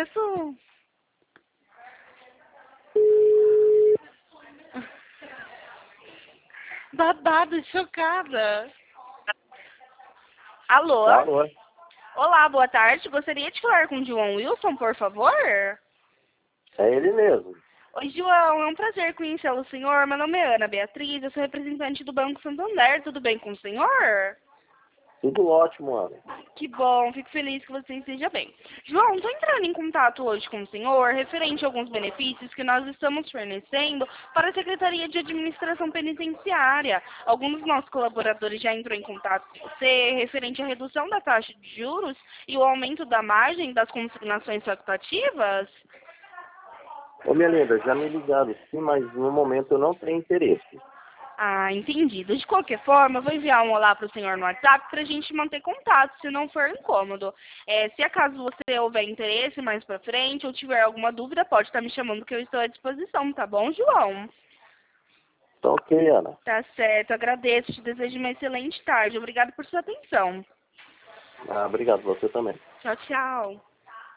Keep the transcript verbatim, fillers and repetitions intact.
isso? Babado, chocada. Alô? Alô? Olá, boa tarde. Gostaria de falar com o João Wilson, por favor? É ele mesmo. Oi, João. É um prazer conhecê-lo, senhor. Meu nome é Ana Beatriz, eu sou representante do Banco Santander. Tudo bem com o senhor? Tudo ótimo, Ana. Que bom, fico feliz que você esteja bem. João, estou entrando em contato hoje com o senhor referente a alguns benefícios que nós estamos fornecendo para a Secretaria de Administração Penitenciária. Alguns dos nossos colaboradores já entrou em contato com você referente à redução da taxa de juros e o aumento da margem das consignações facultativas? Ô, minha linda, já me ligaram sim, mas no momento eu não tenho interesse. Ah, entendido. De qualquer forma, eu vou enviar um olá para o senhor no WhatsApp para a gente manter contato, se não for incômodo. É, se acaso você houver interesse mais para frente ou tiver alguma dúvida, pode estar me chamando que eu estou à disposição, tá bom, João? Tá ok, Ana. Tá certo, agradeço, te desejo uma excelente tarde. Obrigado por sua atenção. Ah, obrigado, você também. Tchau, tchau.